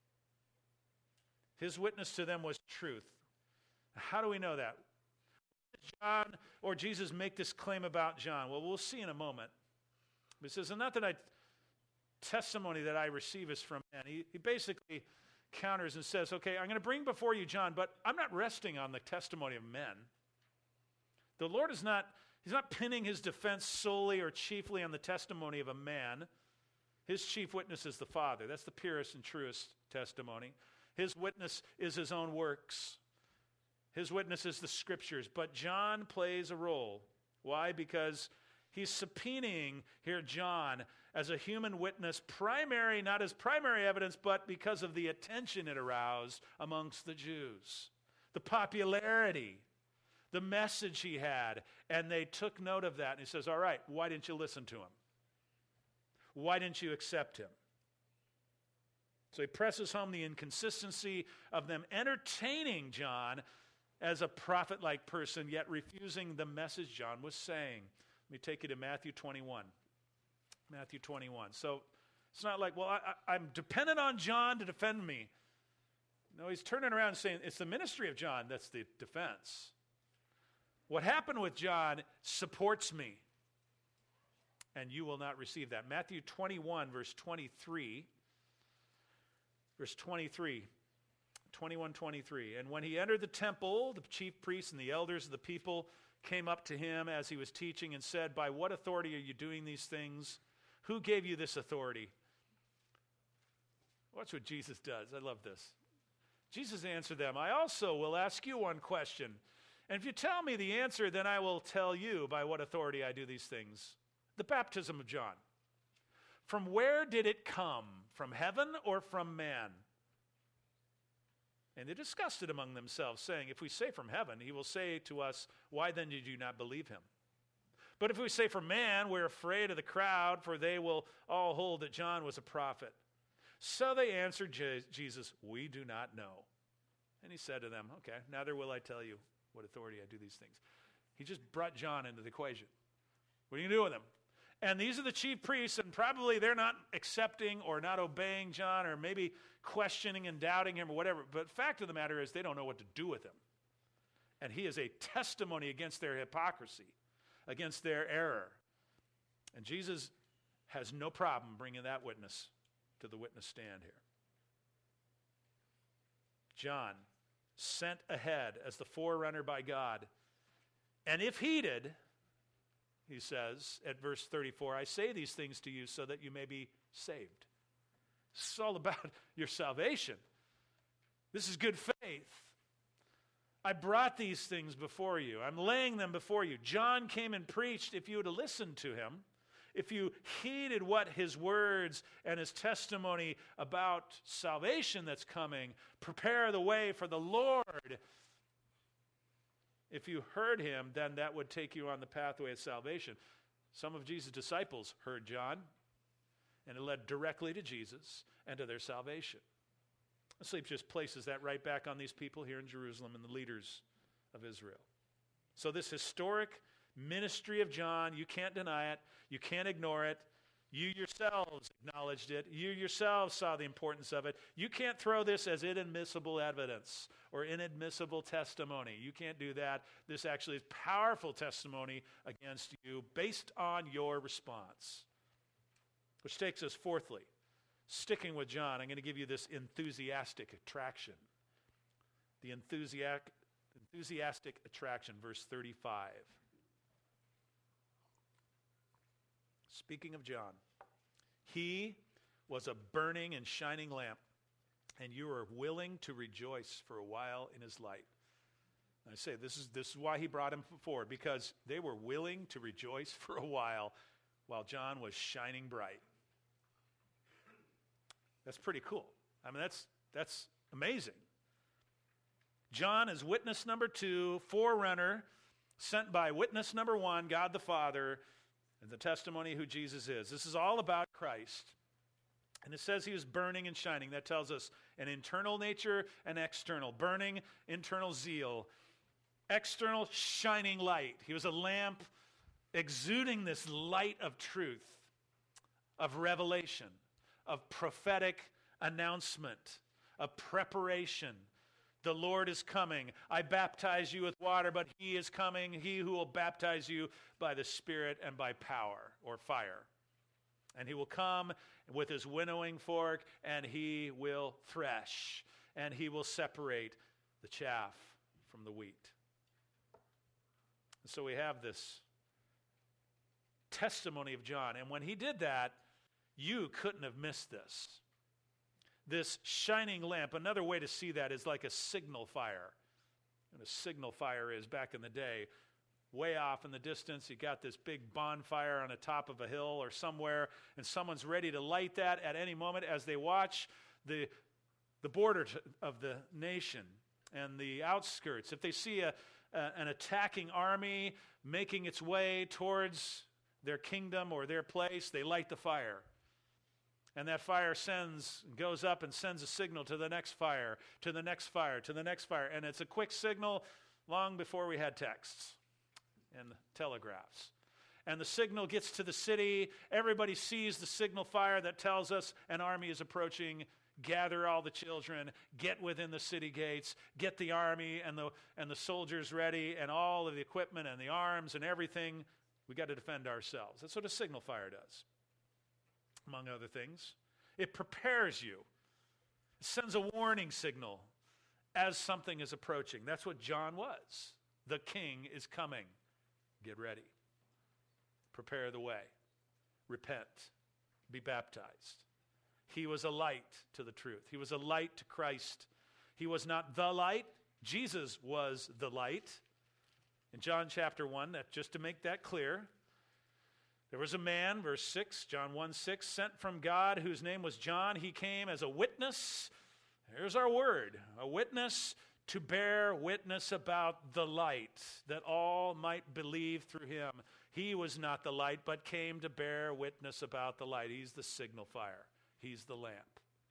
[SPEAKER 1] His witness to them was truth. How do we know that? Did John or Jesus make this claim about John? Well, we'll see in a moment. He says, and not that I, testimony that I receive is from men. He, he basically counters and says, okay, I'm going to bring before you John, but I'm not resting on the testimony of men. The Lord is not, he's not pinning his defense solely or chiefly on the testimony of a man. His chief witness is the Father. That's the purest and truest testimony. His witness is his own works. His witness is the Scriptures. But John plays a role. Why? Because he's subpoenaing here John as a human witness, primary, not as primary evidence, but because of the attention it aroused amongst the Jews. The popularity, the message he had, and they took note of that. And he says, all right, why didn't you listen to him? Why didn't you accept him? So he presses home the inconsistency of them entertaining John as a prophet-like person, yet refusing the message John was saying. Let me take you to Matthew twenty-one. Matthew twenty-one. So it's not like, well, I, I, I'm dependent on John to defend me. No, he's turning around and saying, it's the ministry of John that's the defense. What happened with John supports me, and you will not receive that. Matthew twenty-one, verse twenty-three. Verse twenty-three. twenty-one, twenty-three. And when he entered the temple, the chief priests and the elders of the people came up to him as he was teaching and said, by what authority are you doing these things? Who gave you this authority? Watch what Jesus does. I love this. Jesus answered them, I also will ask you one question. And if you tell me the answer, then I will tell you by what authority I do these things. The baptism of John. From where did it come? From heaven or from man? And they discussed it among themselves, saying, if we say from heaven, he will say to us, why then did you not believe him? But if we say from man, we're afraid of the crowd, for they will all hold that John was a prophet. So they answered Je- Jesus, we do not know. And he said to them, okay, neither will I tell you what authority I do these things. He just brought John into the equation. What are you going to do with him? And these are the chief priests, and probably they're not accepting or not obeying John, or maybe questioning and doubting him or whatever. But the fact of the matter is they don't know what to do with him. And he is a testimony against their hypocrisy, against their error. And Jesus has no problem bringing that witness to the witness stand here. John, sent ahead as the forerunner by God, and if heeded, he says at verse thirty-four, I say these things to you so that you may be saved. This is all about your salvation. This is good faith. I brought these things before you. I'm laying them before you. John came and preached. If you would have listened to him, if you heeded what his words and his testimony about salvation that's coming, prepare the way for the Lord. If you heard him, then that would take you on the pathway of salvation. Some of Jesus' disciples heard John, and it led directly to Jesus and to their salvation. Sleep just places that right back on these people here in Jerusalem and the leaders of Israel. So this historic ministry of John, you can't deny it. You can't ignore it. You yourselves acknowledged it. You yourselves saw the importance of it. You can't throw this as inadmissible evidence or inadmissible testimony. You can't do that. This actually is powerful testimony against you based on your response. Which takes us fourthly. Sticking with John, I'm going to give you this enthusiastic attraction. The enthusiastic, enthusiastic attraction, verse thirty-five. Speaking of John, he was a burning and shining lamp, and you were willing to rejoice for a while in his light. And I say this is, this is why he brought him forward, because they were willing to rejoice for a while while John was shining bright. That's pretty cool. I mean, that's that's amazing. John is witness number two, forerunner, sent by witness number one, God the Father, and the testimony who Jesus is. This is all about Christ. And it says he was burning and shining. That tells us an internal nature and external. Burning, internal zeal. External, shining light. He was a lamp exuding this light of truth, of revelation, of prophetic announcement, of preparation. The Lord is coming. I baptize you with water, but he is coming, he who will baptize you by the Spirit and by power or fire. And he will come with his winnowing fork, and he will thresh, and he will separate the chaff from the wheat. And so we have this testimony of John. And when he did that, you couldn't have missed this. This shining lamp, another way to see that is like a signal fire. And a signal fire is back in the day, way off in the distance, you got this big bonfire on the top of a hill or somewhere, and someone's ready to light that at any moment as they watch the, the border of the nation and the outskirts. If they see a, a, an attacking army making its way towards their kingdom or their place, they light the fire. And that fire sends, goes up and sends a signal to the next fire, to the next fire, to the next fire. And it's a quick signal long before we had texts and telegraphs. And the signal gets to the city. Everybody sees the signal fire that tells us an army is approaching. Gather all the children, get within the city gates, get the army and the, and the soldiers ready, and all of the equipment and the arms and everything. We got to defend ourselves. That's what a signal fire does. Among other things, it prepares you. It sends a warning signal as something is approaching. That's what John was. The king is coming. Get ready. Prepare the way. Repent. Be baptized. He was a light to the truth. He was a light to Christ. He was not the light. Jesus was the light. In John chapter one, that just to make that clear, there was a man, verse six, John one six, sent from God whose name was John. He came as a witness. Here's our word, a witness to bear witness about the light, that all might believe through him. He was not the light, but came to bear witness about the light. He's the signal fire. He's the lamp.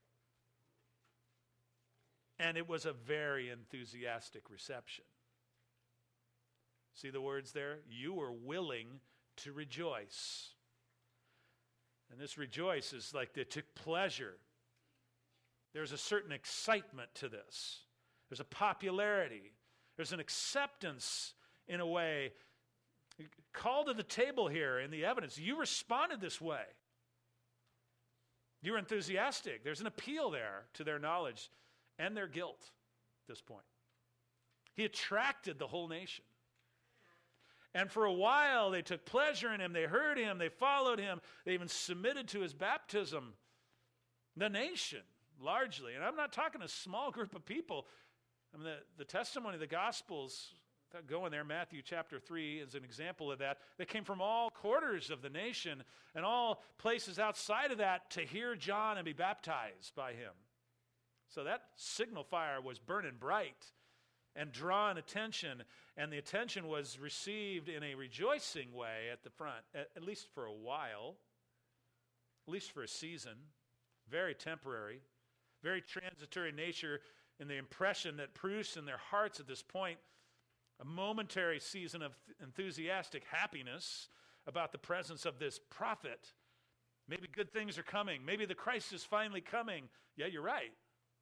[SPEAKER 1] And it was a very enthusiastic reception. See the words there? You were willing to rejoice. And this rejoice is like they took pleasure. There's a certain excitement to this. There's a popularity. There's an acceptance in a way Call to the table here in the evidence. You responded this way. You were enthusiastic. There's an appeal there to their knowledge and their guilt at this point. He attracted the whole nation. And for a while, they took pleasure in him. They heard him. They followed him. They even submitted to his baptism. The nation, largely. And I'm not talking a small group of people. I mean, the, the testimony of the Gospels, going there, Matthew chapter three is an example of that. They came from all quarters of the nation and all places outside of that to hear John and be baptized by him. So that signal fire was burning bright and drawing attention, and the attention was received in a rejoicing way at the front, at, at least for a while, at least for a season, very temporary, very transitory nature in the impression that produced in their hearts at this point a momentary season of enthusiastic happiness about the presence of this prophet. Maybe good things are coming. Maybe the Christ is finally coming. Yeah, you're right.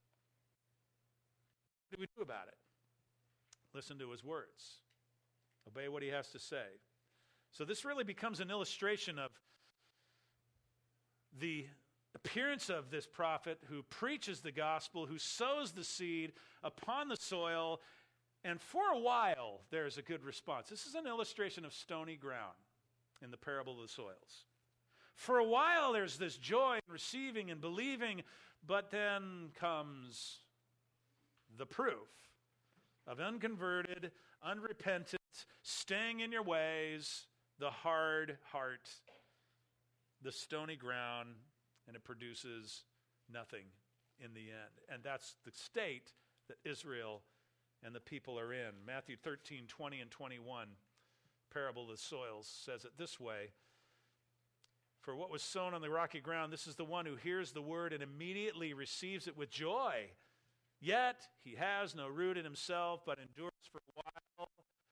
[SPEAKER 1] What do we do about it? Listen to his words. Obey what he has to say. So this really becomes an illustration of the appearance of this prophet who preaches the gospel, who sows the seed upon the soil, and for a while there's a good response. This is an illustration of stony ground in the parable of the soils. For a while there's this joy in receiving and believing, but then comes the proof of unconverted, unrepentant, staying in your ways, the hard heart, the stony ground, and it produces nothing in the end. And that's the state that Israel and the people are in. Matthew thirteen, twenty and twenty-one, parable of the soils, says it this way. For what was sown on the rocky ground, this is the one who hears the word and immediately receives it with joy. Yet he has no root in himself, but endures for a while.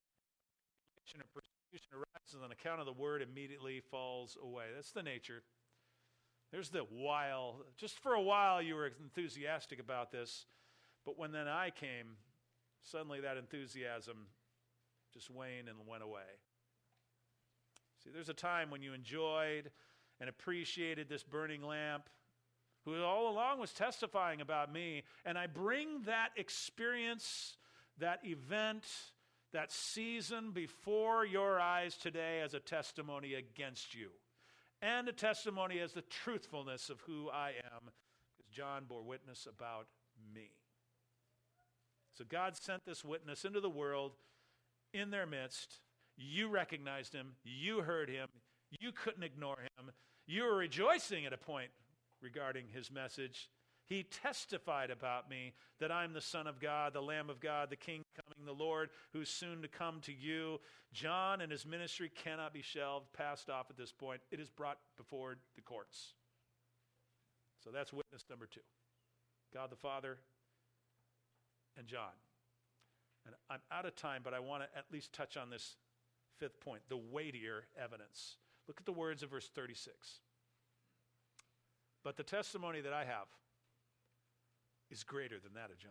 [SPEAKER 1] And persecution arises on account of the word, immediately falls away. That's the nature. There's the while. Just for a while you were enthusiastic about this, but when then I came, suddenly that enthusiasm just waned and went away. See, there's a time when you enjoyed and appreciated this burning lamp, who all along was testifying about me, and I bring that experience, that event, that season before your eyes today as a testimony against you, and a testimony as the truthfulness of who I am, because John bore witness about me. So God sent this witness into the world in their midst. You recognized him. You heard him. You couldn't ignore him. You were rejoicing at a point regarding his message. He testified about me that I'm the Son of God, the Lamb of God, the King coming, the Lord who's soon to come to you. John and his ministry cannot be shelved, passed off at this point. It is brought before the courts. So that's witness number two. God the Father and John. And I'm out of time, but I want to at least touch on this fifth point, the weightier evidence. Look at the words of verse thirty-six. But the testimony that I have is greater than that of John.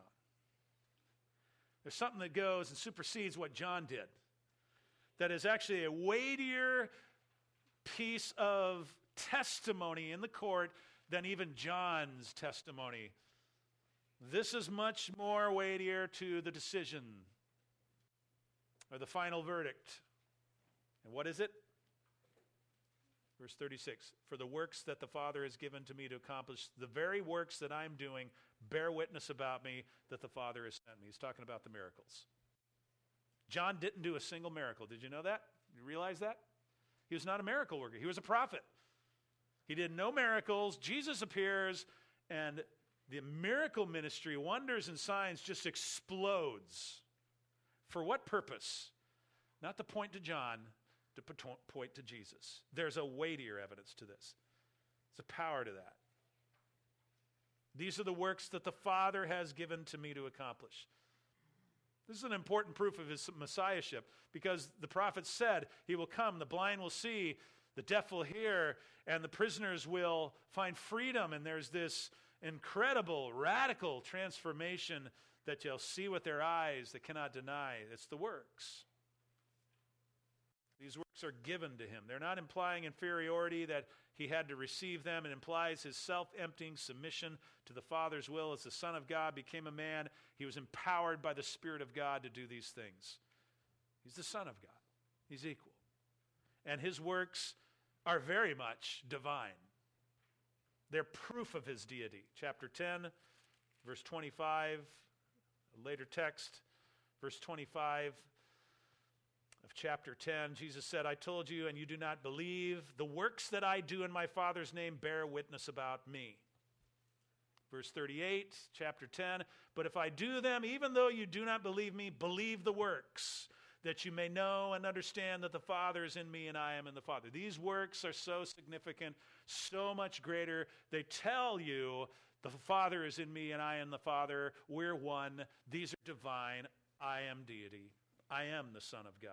[SPEAKER 1] There's something that goes and supersedes what John did. That is actually a weightier piece of testimony in the court than even John's testimony. This is much more weightier to the decision or the final verdict. And what is it? Verse thirty-six, for the works that the Father has given to me to accomplish, the very works that I'm doing, bear witness about me that the Father has sent me. He's talking about the miracles. John didn't do a single miracle. Did you know that? You realize that? He was not a miracle worker. He was a prophet. He did no miracles. Jesus appears, and the miracle ministry, wonders and signs, just explodes. For what purpose? Not to point to John, to point to Jesus. There's a weightier evidence to this. There's a power to that. These are the works that the Father has given to me to accomplish. This is an important proof of his messiahship, because the prophet said he will come, the blind will see, the deaf will hear, and the prisoners will find freedom. And there's this incredible, radical transformation that you'll see with their eyes that cannot deny. It's the works. These works are given to him. They're not implying inferiority, that he had to receive them. It implies his self-emptying submission to the Father's will. As the Son of God became a man, he was empowered by the Spirit of God to do these things. He's the Son of God. He's equal. And his works are very much divine. They're proof of his deity. Chapter ten, verse twenty-five, a later text, verse twenty-five of chapter ten, Jesus said, I told you, and you do not believe. The works that I do in my Father's name bear witness about me. Verse thirty-eight, chapter ten, but if I do them, even though you do not believe me, believe the works, that you may know and understand that the Father is in me and I am in the Father. These works are so significant, so much greater. They tell you the Father is in me and I am the Father. We're one. These are divine. I am deity. I am the Son of God.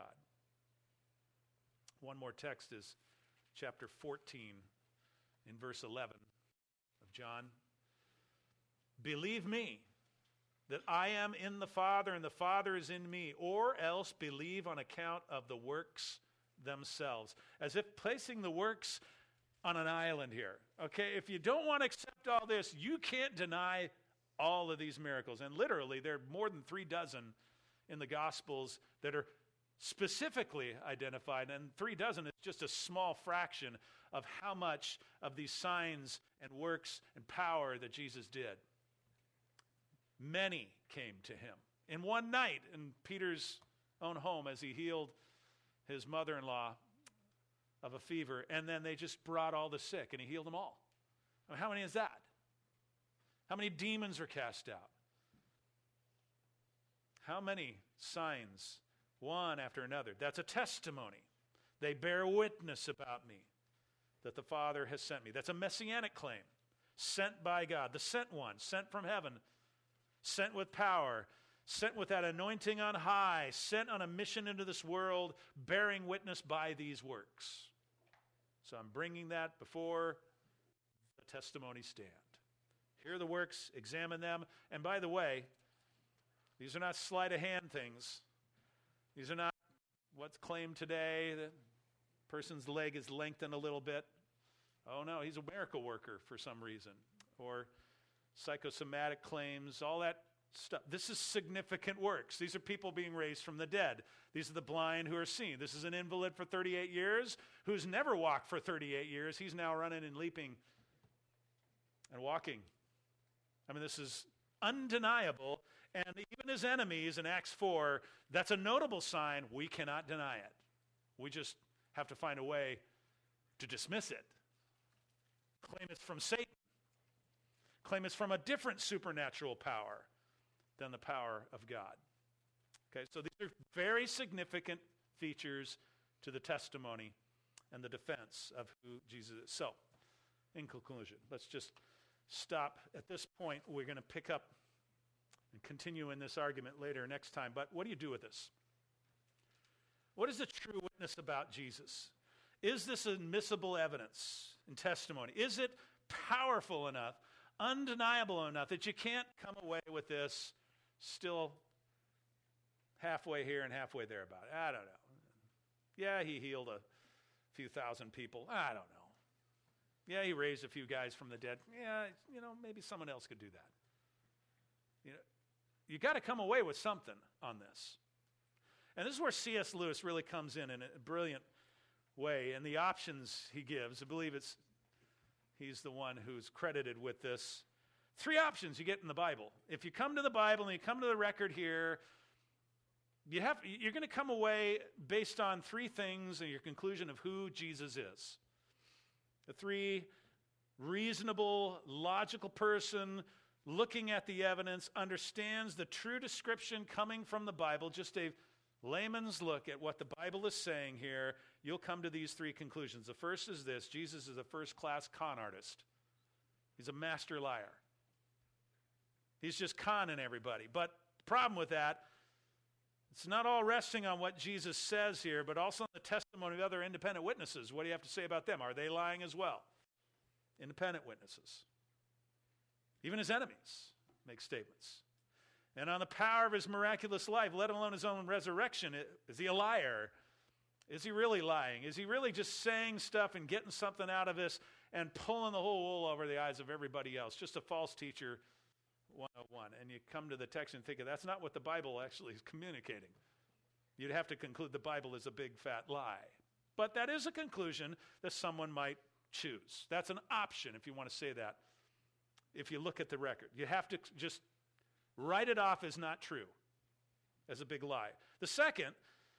[SPEAKER 1] One more text is chapter fourteen in verse eleven of John. Believe me that I am in the Father and the Father is in me, or else believe on account of the works themselves. As if placing the works on an island here. Okay, if you don't want to accept all this, you can't deny all of these miracles. And literally, there are more than three dozen in the Gospels that are specifically identified, and three dozen is just a small fraction of how much of these signs and works and power that Jesus did. Many came to him in one night in Peter's own home as he healed his mother-in-law of a fever, and then they just brought all the sick, and he healed them all. I mean, how many is that? How many demons are cast out? How many signs, one after another? That's a testimony. They bear witness about me, that the Father has sent me. That's a messianic claim, sent by God, the sent one, sent from heaven, sent with power, sent with that anointing on high, sent on a mission into this world, bearing witness by these works. So I'm bringing that before the testimony stand. Here are the works, examine them. And by the way, these are not sleight of hand things. These are not what's claimed today. The person's leg is lengthened a little bit. Oh no, he's a miracle worker for some reason. Or psychosomatic claims, all that stuff. This is significant works. These are people being raised from the dead. These are the blind who are seen. This is an invalid for thirty-eight years who's never walked for thirty-eight years. He's now running and leaping and walking. I mean, this is undeniable. And even his enemies in Acts four, that's a notable sign. We cannot deny it. We just have to find a way to dismiss it. Claim it's from Satan. Claim it's from a different supernatural power than the power of God. Okay, so these are very significant features to the testimony and the defense of who Jesus is. So, in conclusion, let's just stop at this point. We're going to pick up and continue in this argument later next time. But what do you do with this? What is the true witness about Jesus? Is this admissible evidence and testimony? Is it powerful enough, undeniable enough that you can't come away with this still halfway here and halfway there about it? I don't know. Yeah, he healed a few thousand people. I don't know. Yeah, he raised a few guys from the dead. Yeah, you know, maybe someone else could do that. You know, you got to come away with something on this. And this is where C S Lewis really comes in in a brilliant way. And the options he gives, I believe it's he's the one who's credited with this. Three options you get in the Bible. If you come to the Bible and you come to the record here, you have, you're going to come away based on three things and your conclusion of who Jesus is. The three reasonable, logical person looking at the evidence understands the true description coming from the Bible, just a layman's look at what the Bible is saying here. You'll come to these three conclusions. The first is this: Jesus is a first-class con artist. He's a master liar. He's just conning everybody. But the problem with that, it's not all resting on what Jesus says here, but also on the testimony of other independent witnesses. What do you have to say about them? Are they lying as well? Independent witnesses. Even his enemies make statements. And on the power of his miraculous life, let alone his own resurrection, is he a liar? Is he really lying? Is he really just saying stuff and getting something out of this and pulling the whole wool over the eyes of everybody else? Just a false teacher one oh one. And you come to the text and think, that's not what the Bible actually is communicating. You'd have to conclude the Bible is a big fat lie. But that is a conclusion that someone might choose. That's an option if you want to say that. If you look at the record, you have to just write it off as not true, as a big lie. The second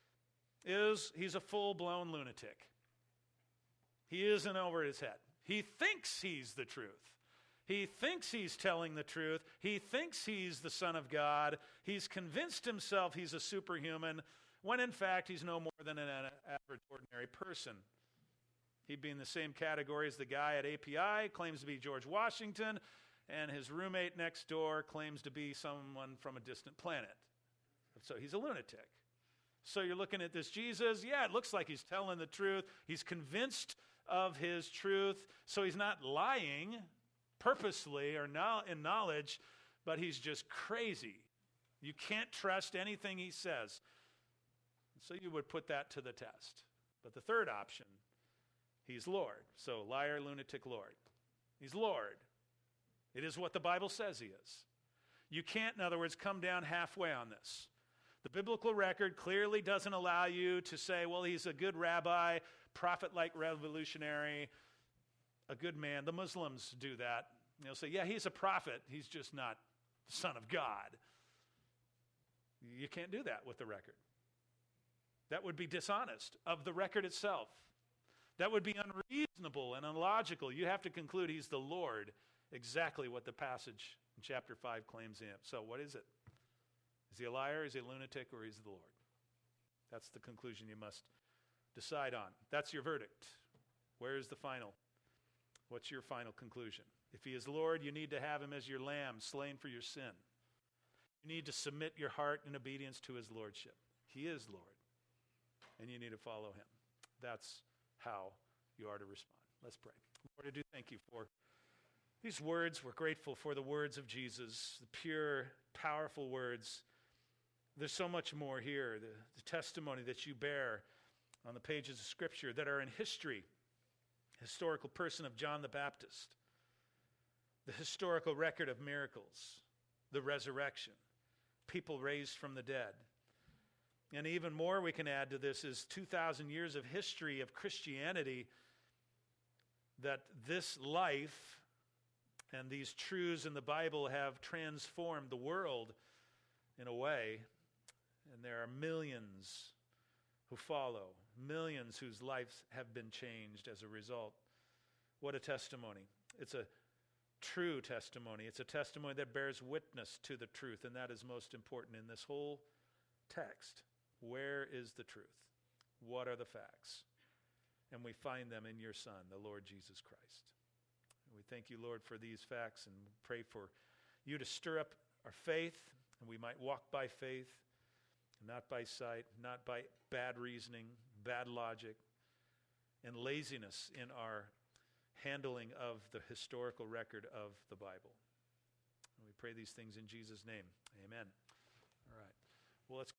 [SPEAKER 1] is he's a full-blown lunatic. He isn't over his head. He thinks he's the truth. He thinks he's telling the truth. He thinks he's the Son of God. He's convinced himself he's a superhuman, when in fact he's no more than an average, ordinary person. He'd be in the same category as the guy at A P I, claims to be George Washington, and his roommate next door claims to be someone from a distant planet. So he's a lunatic. So you're looking at this Jesus, yeah, it looks like he's telling the truth. He's convinced of his truth, so he's not lying purposely or no, in knowledge, but he's just crazy. You can't trust anything he says. So you would put that to the test. But the third option, he's Lord. So liar, lunatic, Lord. He's Lord. It is what the Bible says he is. You can't, in other words, come down halfway on this. The biblical record clearly doesn't allow you to say, well, he's a good rabbi, prophet-like revolutionary, a good man. The Muslims do that. They'll say, yeah, he's a prophet. He's just not the Son of God. You can't do that with the record. That would be dishonest of the record itself. That would be unreasonable and illogical. You have to conclude he's the Lord, exactly what the passage in chapter five claims him. So what is it? Is he a liar, is he a lunatic, or is he the Lord? That's the conclusion you must decide on. That's your verdict. Where is the final? What's your final conclusion? If he is Lord, you need to have him as your lamb, slain for your sin. You need to submit your heart in obedience to his lordship. He is Lord, and you need to follow him. That's how you are to respond. Let's pray. Lord, I do thank you for these words. We're grateful for the words of Jesus, the pure, powerful words. There's so much more here, the, the testimony that you bear on the pages of Scripture that are in history, historical person of John the Baptist, the historical record of miracles, the resurrection, people raised from the dead. And even more we can add to this is two thousand years of history of Christianity, that this life and these truths in the Bible have transformed the world in a way. And there are millions who follow, millions whose lives have been changed as a result. What a testimony. It's a true testimony. It's a testimony that bears witness to the truth, and that is most important in this whole text. Where is the truth? What are the facts? And we find them in your Son, the Lord Jesus Christ. And we thank you, Lord, for these facts, and pray for you to stir up our faith, and we might walk by faith, not by sight, not by bad reasoning, bad logic, and laziness in our handling of the historical record of the Bible. And we pray these things in Jesus' name. Amen. All right. Well, let's